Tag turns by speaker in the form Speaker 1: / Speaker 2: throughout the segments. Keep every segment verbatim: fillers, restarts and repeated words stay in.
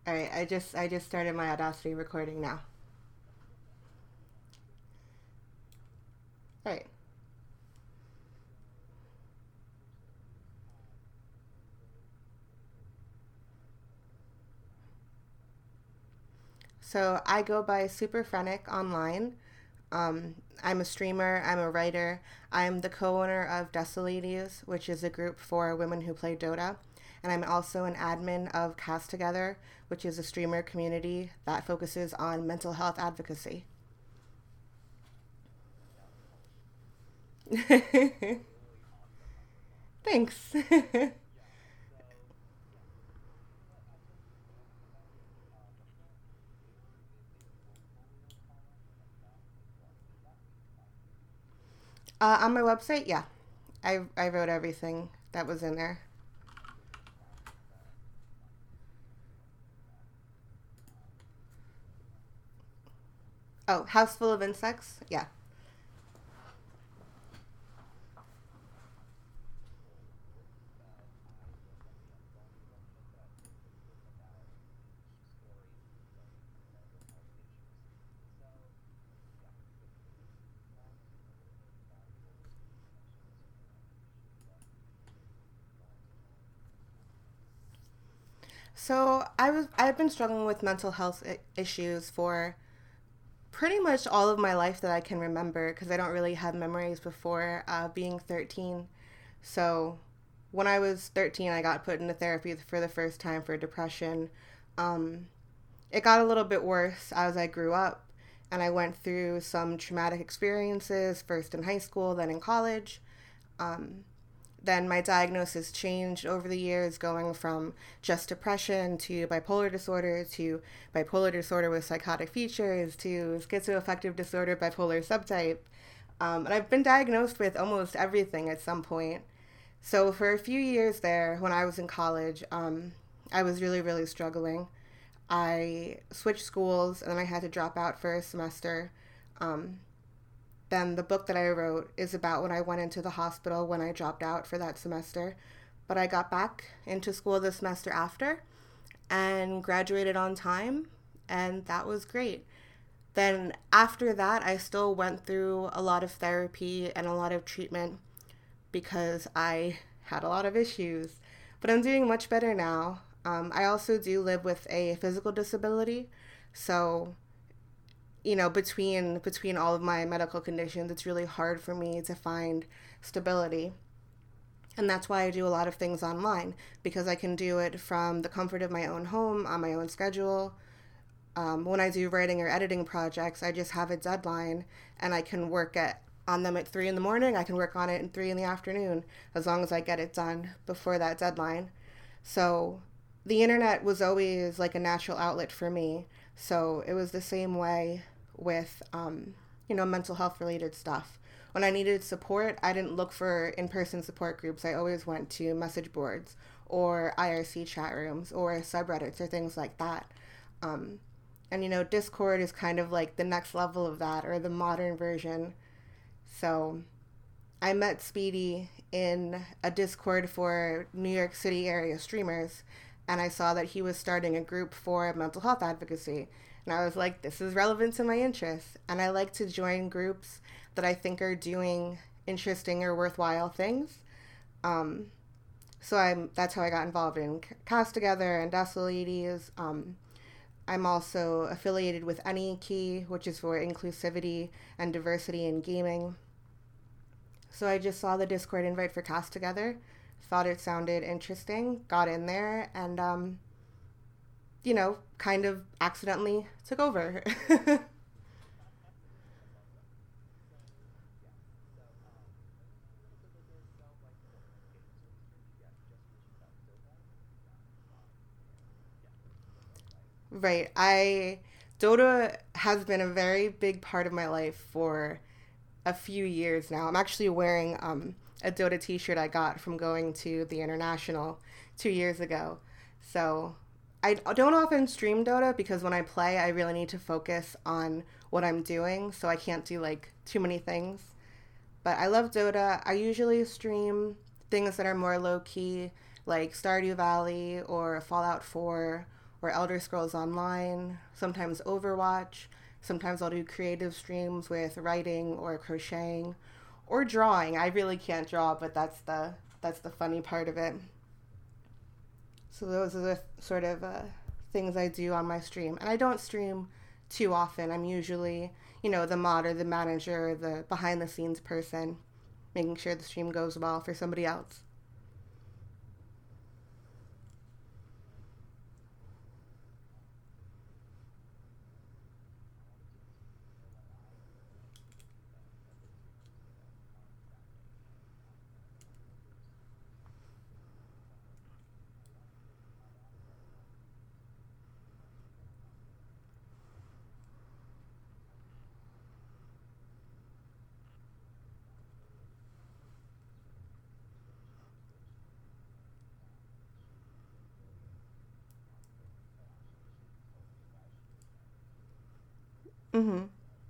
Speaker 1: All right, I just I just started my Audacity recording now. All right. So I go by Superphrenic online. Um, I'm a streamer. I'm a writer. I'm the co-owner of Desoladies, which is a group for women who play Dota, and I'm also an admin of Cast Together, which is a streamer community that focuses on mental health advocacy. Thanks. Uh, on my website, yeah, I I wrote everything that was in there. Oh, House Full of Insects, yeah. So I was I've been struggling with mental health I- issues for pretty much all of my life that I can remember because I don't really have memories before uh, being thirteen. So when I was thirteen, I got put into therapy for the first time for depression. Um, it got a little bit worse as I grew up, and I went through some traumatic experiences, first in high school, then in college. Um, then my diagnosis changed over the years, going from just depression to bipolar disorder to bipolar disorder with psychotic features to schizoaffective disorder, bipolar subtype. Um, and I've been diagnosed with almost everything at some point. So for a few years there, when I was in college, um, I was really, really struggling. I switched schools and then I had to drop out for a semester. Um, then the book that I wrote is about when I went into the hospital when I dropped out for that semester. But I got back into school the semester after and graduated on time, and that was great. Then after that, I still went through a lot of therapy and a lot of treatment because I had a lot of issues. But I'm doing much better now. Um, I also do live with a physical disability, so you know between between all of my medical conditions, it's really hard for me to find stability. And that's why I do a lot of things online because I can do it from the comfort of my own home on my own schedule. Um, when I do writing or editing projects, I just have a deadline and I can work at on them at three in the morning. I can work on it at three in the afternoon as long as I get it done before that deadline. So the internet was always like a natural outlet for me. So it was the same way with, um, you know, mental health related stuff. When I needed support, I didn't look for in person support groups. I always went to message boards or I R C chat rooms or subreddits or things like that. Um, and, you know, Discord is kind of like the next level of that or the modern version. So I met Speedy in a Discord for New York City area streamers, and I saw that he was starting a group for mental health advocacy. And I was like, this is relevant to my interests. And I like to join groups that I think are doing interesting or worthwhile things. Um, so I'm that's how I got involved in Cast Together and Dazzle Ladies. Um, I'm also affiliated with AnyKey, which is for inclusivity and diversity in gaming. So I just saw the Discord invite for Cast Together, thought it sounded interesting, got in there, and, um, you know, kind of accidentally took over. Right. I Dota has been a very big part of my life for a few years now. I'm actually wearing um, a Dota T-shirt I got from going to the International two years ago. So I don't often stream Dota because when I play, I really need to focus on what I'm doing, so I can't do like too many things. But I love Dota. I usually stream things that are more low key, like Stardew Valley or Fallout four or Elder Scrolls Online, sometimes Overwatch. Sometimes I'll do creative streams with writing or crocheting or drawing. I really can't draw, but that's the that's the funny part of it. So those are the sort of uh, things I do on my stream. And I don't stream too often. I'm usually, you know, the mod or the manager, the behind the scenes person, making sure the stream goes well for somebody else. Mm-hmm.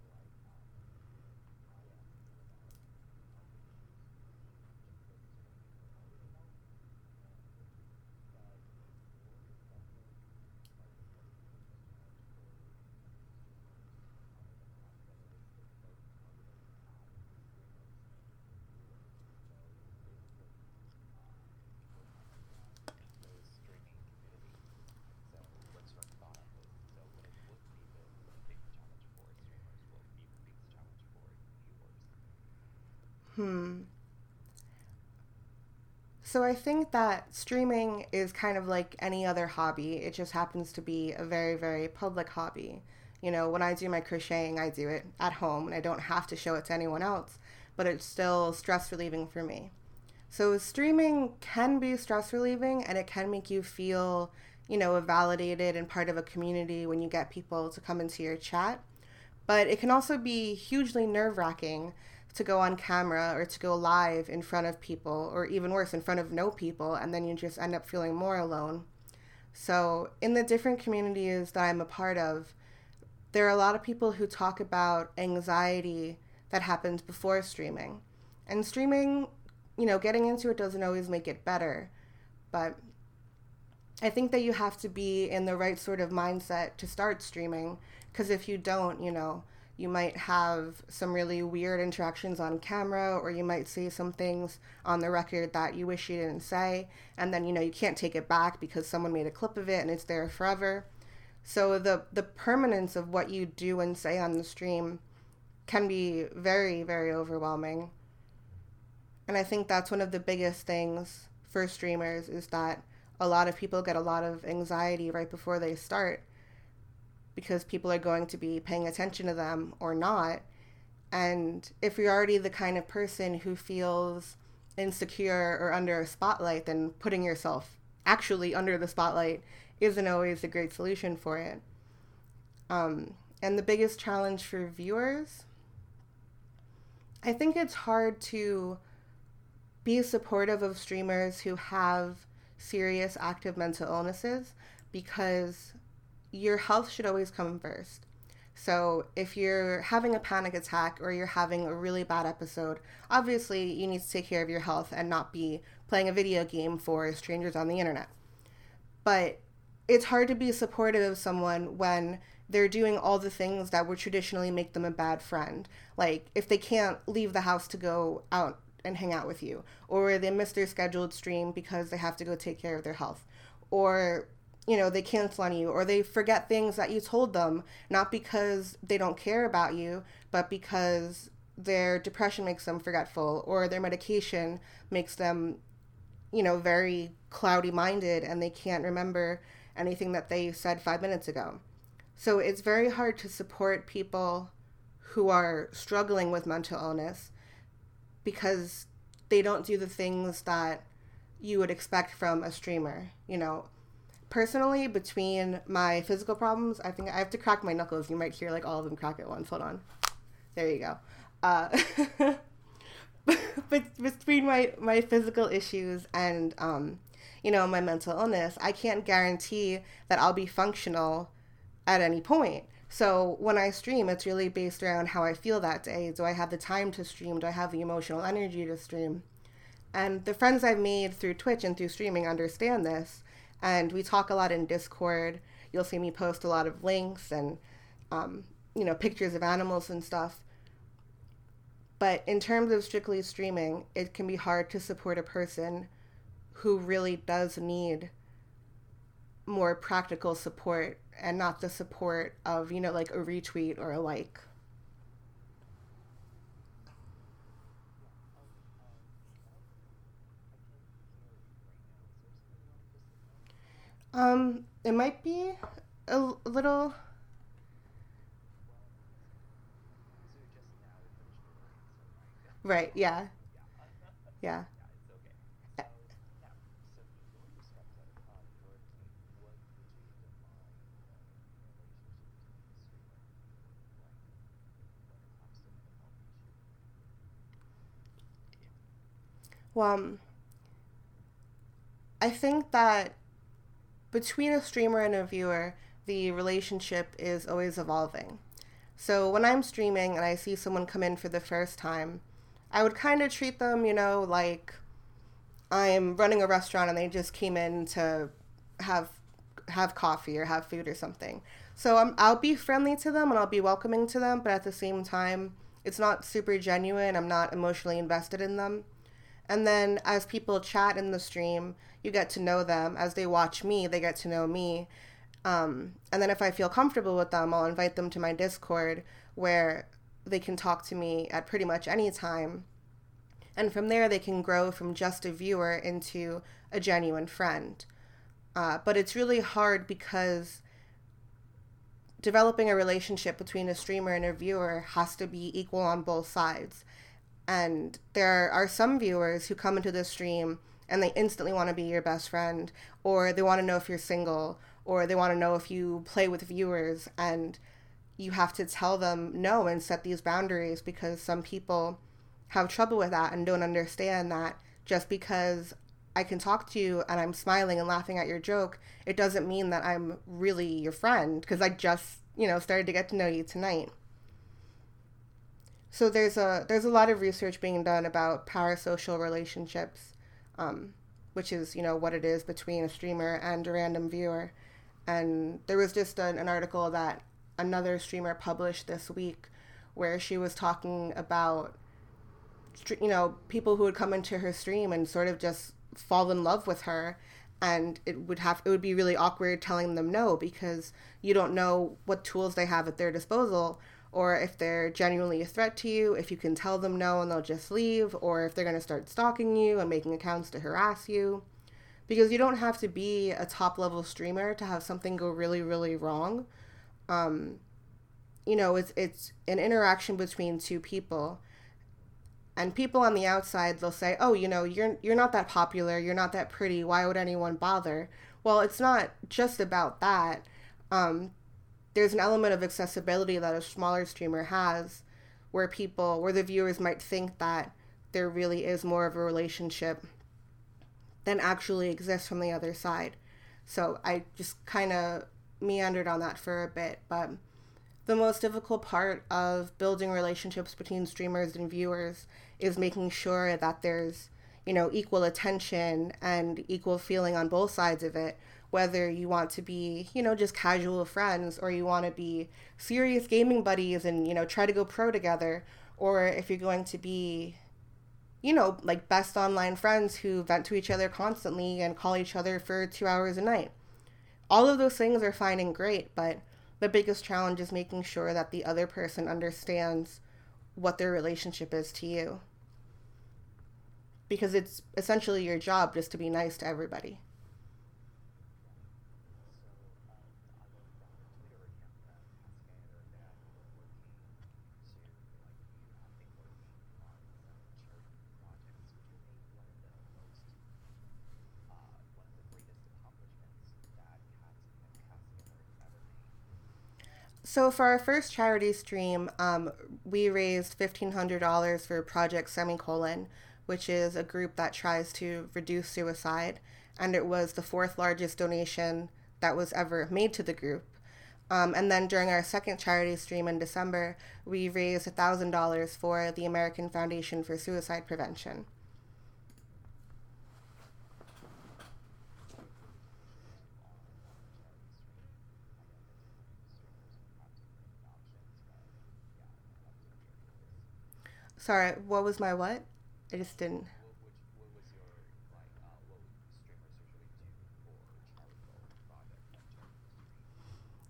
Speaker 1: Hmm. So I think that streaming is kind of like any other hobby. It just happens to be a very, very public hobby. You know, when I do my crocheting, I do it at home and I don't have to show it to anyone else, but it's still stress relieving for me. So streaming can be stress relieving and it can make you feel, you know, validated and part of a community when you get people to come into your chat. But it can also be hugely nerve wracking to go on camera or to go live in front of people, or even worse, in front of no people, and then you just end up feeling more alone. So, in the different communities that I'm a part of, there are a lot of people who talk about anxiety that happens before streaming. And streaming, you know, getting into it doesn't always make it better, but I think that you have to be in the right sort of mindset to start streaming, because if you don't, you know, you might have some really weird interactions on camera, or you might say some things on the record that you wish you didn't say, and then, you know, you can't take it back because someone made a clip of it and it's there forever. So the the permanence of what you do and say on the stream can be very, very overwhelming. And I think that's one of the biggest things for streamers is that a lot of people get a lot of anxiety right before they start because people are going to be paying attention to them or not. And if you're already the kind of person who feels insecure or under a spotlight, then putting yourself actually under the spotlight isn't always a great solution for it. Um, and the biggest challenge for viewers, I think it's hard to be supportive of streamers who have serious active mental illnesses because your health should always come first. So if you're having a panic attack or you're having a really bad episode, obviously you need to take care of your health and not be playing a video game for strangers on the internet. But it's hard to be supportive of someone when they're doing all the things that would traditionally make them a bad friend. Like if they can't leave the house to go out and hang out with you, or they miss their scheduled stream because they have to go take care of their health, or you know, they cancel on you, or they forget things that you told them, not because they don't care about you, but because their depression makes them forgetful, or their medication makes them, you know, very cloudy minded and they can't remember anything that they said five minutes ago. So it's very hard to support people who are struggling with mental illness because they don't do the things that you would expect from a streamer. You know, personally, between my physical problems, I think I have to crack my knuckles. You might hear like all of them crack at once. Hold on. There you go. Uh, but between my, my physical issues and, um, you know, my mental illness, I can't guarantee that I'll be functional at any point. So when I stream, it's really based around how I feel that day. Do I have the time to stream? Do I have the emotional energy to stream? And the friends I've made through Twitch and through streaming understand this. And we talk a lot in Discord. you'll see me post a lot of links and, um, you know, pictures of animals and stuff. But in terms of strictly streaming, it can be hard to support a person who really does need more practical support and not the support of, you know, like a retweet or a like. Um, it might be a l- little. Right, yeah, yeah. Well, um, I think that between a streamer and a viewer, the relationship is always evolving. So when I'm streaming and I see someone come in for the first time, I would kind of treat them, you know, like I'm running a restaurant and they just came in to have have coffee or have food or something. So I'm, I'll be friendly to them and I'll be welcoming to them, but at the same time, it's not super genuine. I'm not emotionally invested in them. And then as people chat in the stream, you get to know them. As they watch me, they get to know me. Um, and then if I feel comfortable with them, I'll invite them to my Discord where they can talk to me at pretty much any time. And from there, they can grow from just a viewer into a genuine friend. Uh, but it's really hard because developing a relationship between a streamer and a viewer has to be equal on both sides. And there are some viewers who come into the stream and they instantly want to be your best friend, or they want to know if you're single, or they want to know if you play with viewers. And you have to tell them no and set these boundaries because some people have trouble with that and don't understand that just because I can talk to you and I'm smiling and laughing at your joke, it doesn't mean that I'm really your friend because I just, you know, started to get to know you tonight. So there's a there's a lot of research being done about parasocial relationships, um, which is, you know, what it is between a streamer and a random viewer. And there was just an, an article that another streamer published this week where she was talking about, you know, people who would come into her stream and sort of just fall in love with her, and it would have it would be really awkward telling them no because you don't know what tools they have at their disposal, or if they're genuinely a threat to you, if you can tell them no and they'll just leave, or if they're going to start stalking you and making accounts to harass you. Because you don't have to be a top level streamer to have something go really, really wrong. Um, you know, it's it's an interaction between two people. And people on the outside, they'll say, "Oh, you know, you're you're not that popular, you're not that pretty. Why would anyone bother?" Well, it's not just about that. Um, there's an element of accessibility that a smaller streamer has, where people, where the viewers might think that there really is more of a relationship than actually exists from the other side. So I just kind of meandered on that for a bit, but the most difficult part of building relationships between streamers and viewers is making sure that there's, you know, equal attention and equal feeling on both sides of it, whether you want to be, you know, just casual friends or you want to be serious gaming buddies and, you know, try to go pro together, or if you're going to be, you know, like best online friends who vent to each other constantly and call each other for two hours a night. All of those things are fine and great, but the biggest challenge is making sure that the other person understands what their relationship is to you. Because it's essentially your job just to be nice to everybody. So for our first charity stream, um, we raised fifteen hundred dollars for Project Semicolon, which is a group that tries to reduce suicide, and it was the fourth largest donation that was ever made to the group. Um, and then during our second charity stream in December, we raised one thousand dollars for the American Foundation for Suicide Prevention. Sorry, what was my what? I just didn't.
Speaker 2: What which what was your like uh what would streamers usually do for charitable projects like charity streams?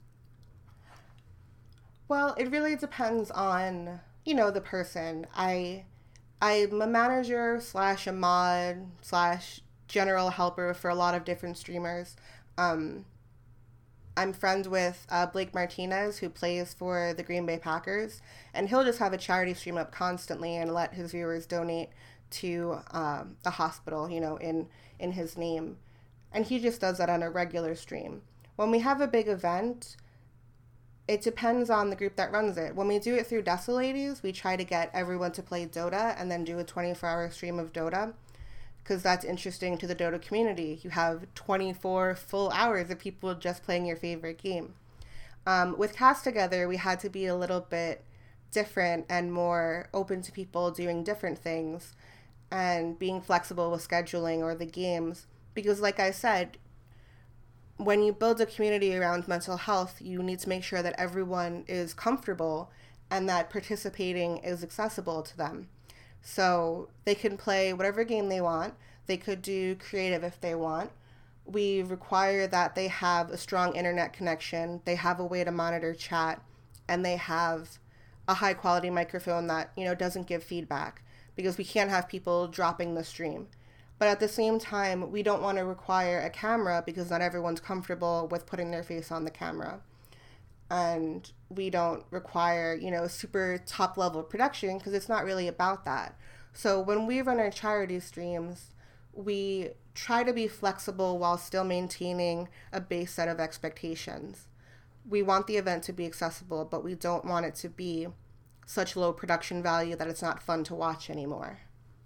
Speaker 1: Well, it really depends on, you know, the person. I I'm a manager slash a mod slash general helper for a lot of different streamers. Um, I'm friends with uh, Blake Martinez, who plays for the Green Bay Packers, and he'll just have a charity stream up constantly and let his viewers donate to um, a hospital, you know, in in his name, and he just does that on a regular stream. When we have a big event, it depends on the group that runs it. When we do it through Desolades, we try to get everyone to play Dota and then do a twenty-four hour stream of Dota because that's interesting to the Dota community. You have twenty-four full hours of people just playing your favorite game. Um, with Cast Together, we had to be a little bit different and more open to people doing different things and being flexible with scheduling or the games. Because, like I said, when you build a community around mental health, you need to make sure that everyone is comfortable and that participating is accessible to them. So they can play whatever game they want. They could do creative if they want. We require that they have a strong internet connection, they have a way to monitor chat, and they have a high quality microphone that, you know, doesn't give feedback because we can't have people dropping the stream. But at the same time, we don't want to require a camera because not everyone's comfortable with putting their face on the camera. And we don't require, you know, super top level production because it's not really about that. So when we run our charity streams, we try to be flexible while still maintaining a base set of expectations. We want the event to be accessible, but we don't want it to be such low production value that it's not fun to watch anymore.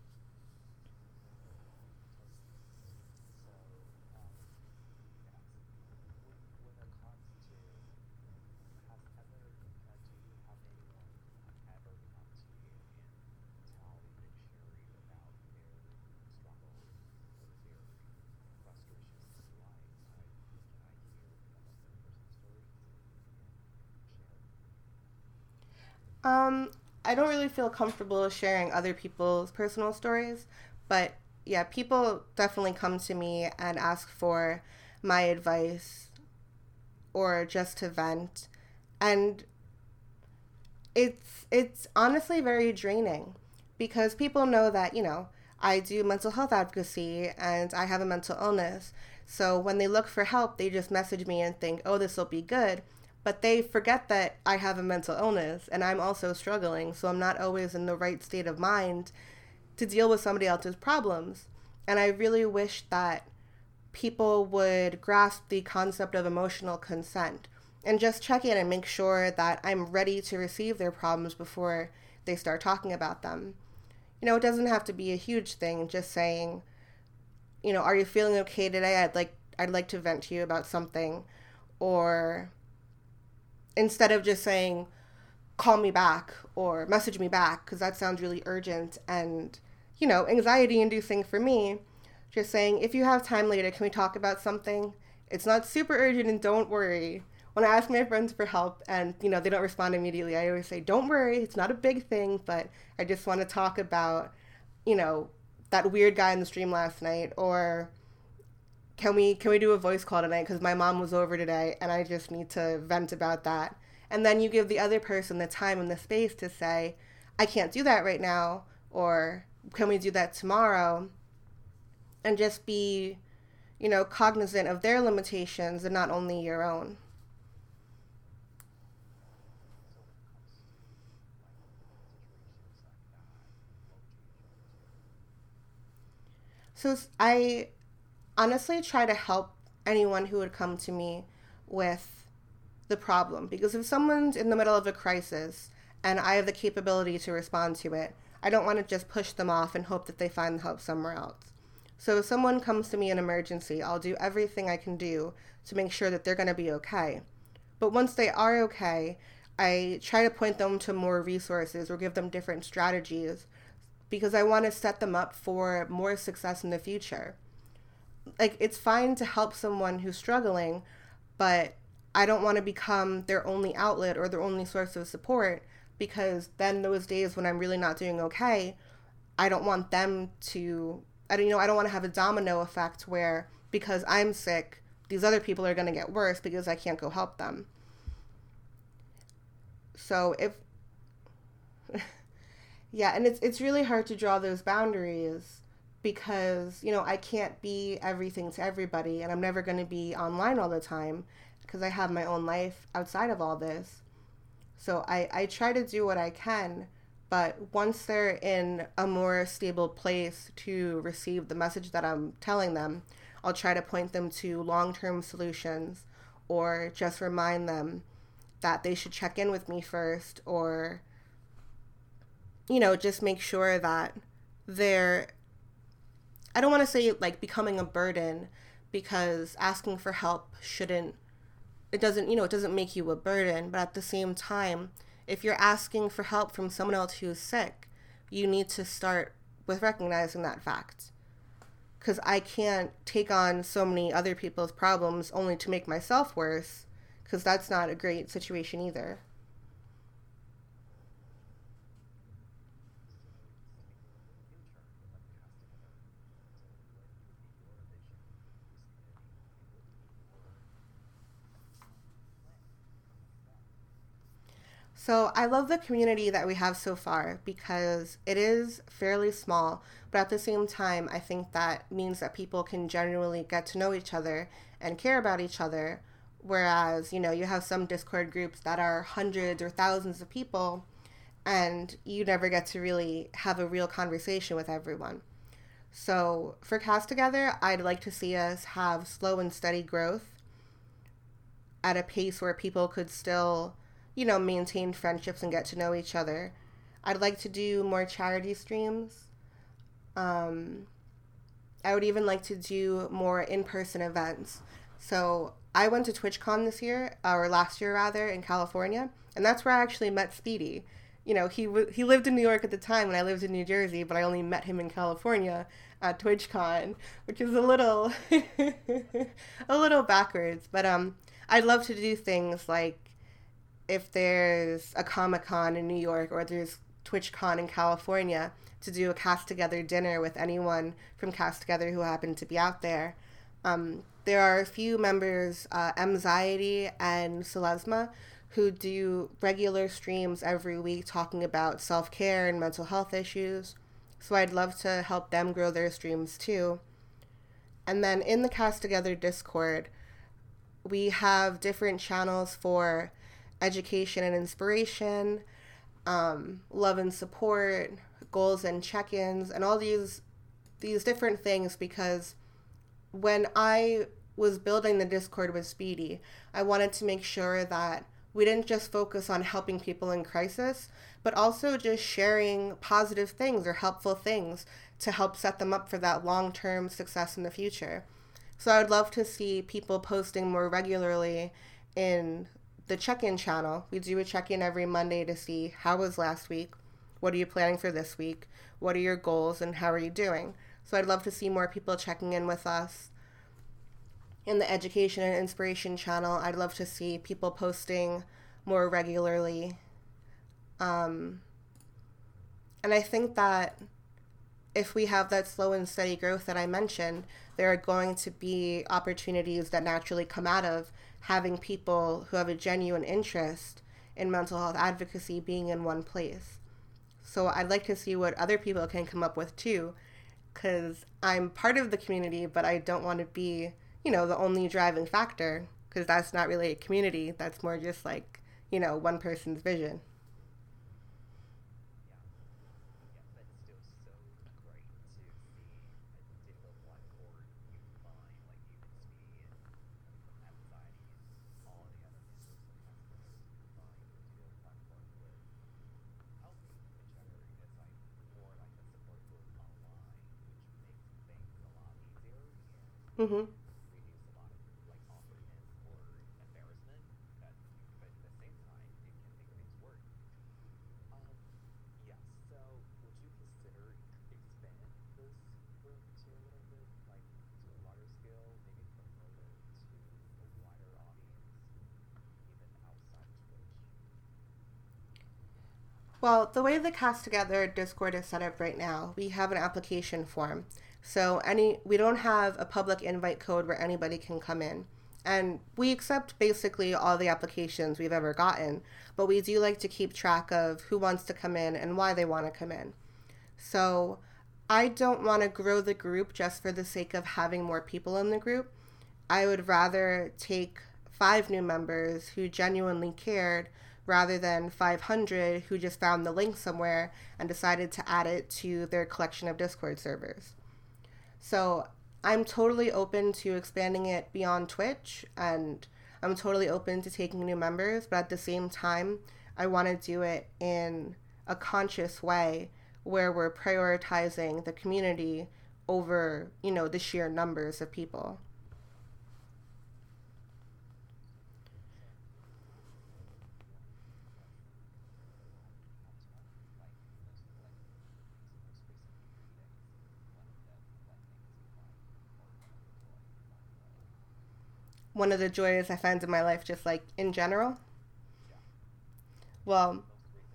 Speaker 2: So, um, yes, when when it comes to has ever uh, do you have anyone uh, ever come to you and tell you and share you about their struggles or their frustrations in life? I can I hear one of their personal stories and share?
Speaker 1: Um, I don't really feel comfortable sharing other people's personal stories, but yeah, people definitely come to me and ask for my advice or just to vent. And it's it's honestly very draining because people know that, you know, I do mental health advocacy and I have a mental illness. So when they look for help, they just message me and think, "Oh, this will be good." But they forget that I have a mental illness and I'm also struggling, so I'm not always in the right state of mind to deal with somebody else's problems. And I really wish that people would grasp the concept of emotional consent and just check in and make sure that I'm ready to receive their problems before they start talking about them. You know, it doesn't have to be a huge thing, just saying, you know, are you feeling okay today? I'd like I'd like to vent to you about something. Or instead of just saying, call me back or message me back, because that sounds really urgent and, you know, anxiety inducing for me, just saying, if you have time later, can we talk about something? It's not super urgent and don't worry. When I ask my friends for help and, you know, they don't respond immediately, I always say, don't worry, it's not a big thing, but I just want to talk about, you know, that weird guy in the stream last night, or can we can we do a voice call tonight because my mom was over today and I just need to vent about that. And then you give the other person the time and the space to say, I can't do that right now, or can we do that tomorrow? And just be, you know, cognizant of their limitations and not only your own.
Speaker 2: So when it comes to like situations like that, what would you usually do?
Speaker 1: So I honestly try to help anyone who would come to me with the problem. Because if someone's in the middle of a crisis and I have the capability to respond to it, I don't want to just push them off and hope that they find help somewhere else. So if someone comes to me in emergency, I'll do everything I can do to make sure that they're going to be okay. But once they are okay, I try to point them to more resources or give them different strategies because I want to set them up for more success in the future. Like, it's fine to help someone who's struggling, but I don't want to become their only outlet or their only source of support because then those days when I'm really not doing okay, I don't want them to, I don't, you know, I don't want to have a domino effect where because I'm sick, these other people are going to get worse because I can't go help them. So if, yeah, and it's it's really hard to draw those boundaries because, you know, I can't be everything to everybody and I'm never going to be online all the time because I have my own life outside of all this. So I, I try to do what I can, but once they're in a more stable place to receive the message that I'm telling them, I'll try to point them to long term solutions or just remind them that they should check in with me first or, you know, just make sure that they're, I don't want to say like becoming a burden because asking for help shouldn't, it doesn't, you know, it doesn't make you a burden, but at the same time, if you're asking for help from someone else who's sick, you need to start with recognizing that fact. Because I can't take on so many other people's problems only to make myself worse, because that's not a great situation either. So I love the community that we have so far because it is fairly small, but at the same time, I think that means that people can genuinely get to know each other and care about each other. Whereas, you know, you have some Discord groups that are hundreds or thousands of people and you never get to really have a real conversation with everyone. So for Cast Together, I'd like to see us have slow and steady growth at a pace where people could still, you know, maintain friendships and get to know each other. I'd like to do more charity streams. Um, I would even like to do more in-person events. So I went to TwitchCon this year, or last year rather, in California, and that's where I actually met Speedy. You know, he w- he lived in New York at the time, and I lived in New Jersey, but I only met him in California at TwitchCon, which is a little a little backwards. But um, I'd love to do things like if there's a Comic Con in New York or there's TwitchCon in California, to do a Cast Together dinner with anyone from Cast Together who happened to be out there. Um, there are a few members, uh, Anxiety and Selesma, who do regular streams every week talking about self-care and mental health issues. So I'd love to help them grow their streams too. And then in the Cast Together Discord, we have different channels for education and inspiration, um, love and support, goals and check-ins, and all these these different things because when I was building the Discord with Speedy, I wanted to make sure that we didn't just focus on helping people in crisis, but also just sharing positive things or helpful things to help set them up for that long-term success in the future. So I would love to see people posting more regularly in the check-in channel. We do a check-in every Monday to see how was last week, what are you planning for this week, what are your goals, and how are you doing. So I'd love to see more people checking in with us. In the education and inspiration channel, I'd love to see people posting more regularly. Um, and I think that if we have that slow and steady growth that I mentioned, there are going to be opportunities that naturally come out of having people who have a genuine interest in mental health advocacy being in one place. So I'd like to see what other people can come up with too, because I'm part of the community, but I don't want to be, you know, the only driving factor, because that's not really a community. That's more just like, you know, one person's vision. Mm-hmm. Well, the way the Cast Together Discord is set up right now, we have an application form. So any we don't have a public invite code where anybody can come in. And we accept basically all the applications we've ever gotten, but we do like to keep track of who wants to come in and why they want to come in. So I don't want to grow the group just for the sake of having more people in the group. I would rather take five new members who genuinely cared rather than five hundred who just found the link somewhere and decided to add it to their collection of Discord servers. So I'm totally open to expanding it beyond Twitch, and I'm totally open to taking new members, but at the same time, I want to do it in a conscious way where we're prioritizing the community over, you know, the sheer numbers of people. One of the joys I find in my life, just like in general. Well,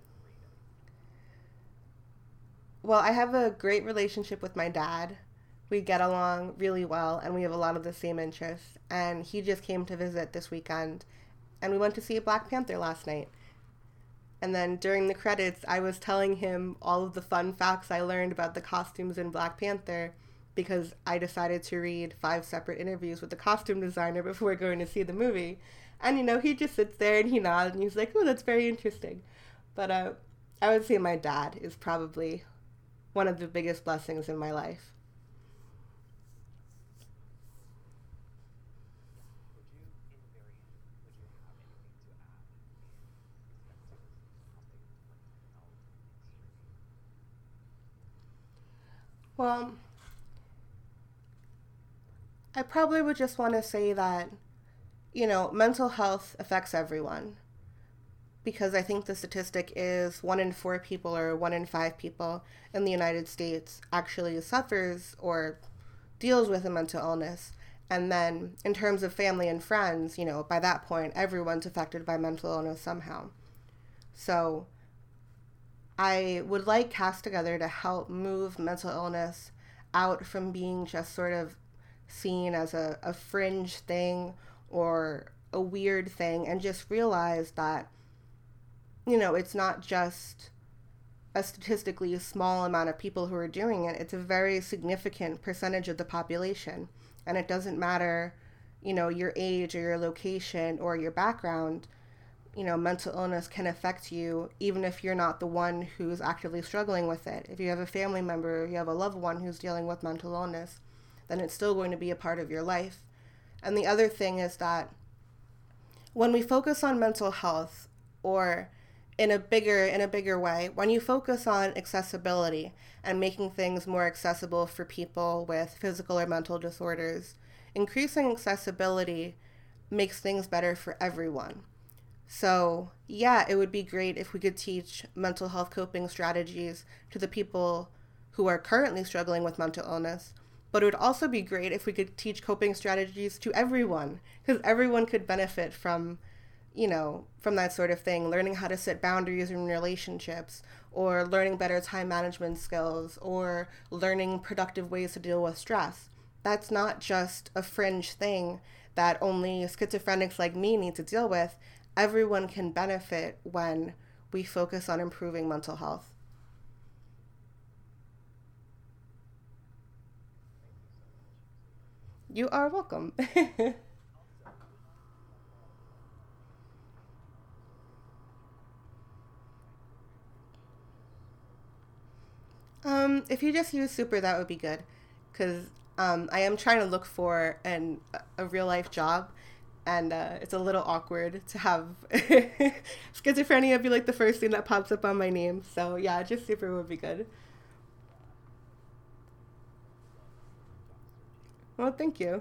Speaker 1: well, I have a great relationship with my dad. We get along really well, and we have a lot of the same interests. And he just came to visit this weekend, and we went to see Black Panther last night. And then during the credits, I was telling him all of the fun facts I learned about the costumes in Black Panther because I decided to read five separate interviews with the costume designer before going to see the movie. And, you know, he just sits there and he nods and he's like, oh, that's very interesting. But uh, I would say my dad is probably one of the biggest blessings in my life. Well, I probably would just want to say that, you know, mental health affects everyone. Because I think the statistic is one in four people or one in five people in the United States actually suffers or deals with a mental illness. And then in terms of family and friends, you know, by that point, everyone's affected by mental illness somehow. So I would like Cast Together to help move mental illness out from being just sort of seen as a, a fringe thing or a weird thing, and just realize that, you know, it's not just a statistically small amount of people who are doing it. It's a very significant percentage of the population. And it doesn't matter, you know, your age or your location or your background. You know, mental illness can affect you even if you're not the one who's actively struggling with it. If you have a family member, you have a loved one who's dealing with mental illness, then it's still going to be a part of your life. And the other thing is that when we focus on mental health, or in a bigger in a bigger way, when you focus on accessibility and making things more accessible for people with physical or mental disorders, increasing accessibility makes things better for everyone. So, yeah, it would be great if we could teach mental health coping strategies to the people who are currently struggling with mental illness, but it would also be great if we could teach coping strategies to everyone, because everyone could benefit from, you know, from that sort of thing, learning how to set boundaries in relationships, or learning better time management skills, or learning productive ways to deal with stress. That's not just a fringe thing that only schizophrenics like me need to deal with. Everyone can benefit when we focus on improving mental health. You are welcome. Um, if you just use Super, that would be good, because um, I am trying to look for an a real life job, and uh, it's a little awkward to have schizophrenia be like the first thing that pops up on my name. So yeah, just Super would be good. Well, thank you.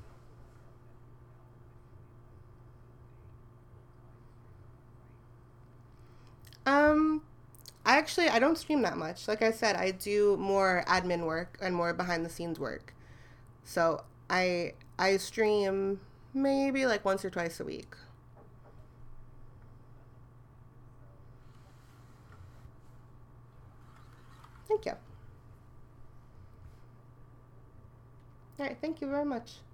Speaker 1: Um, I actually I don't stream that much. Like I said, I do more admin work and more behind the scenes work. So I I stream maybe like once or twice a week. Thank you. All right, thank you very much.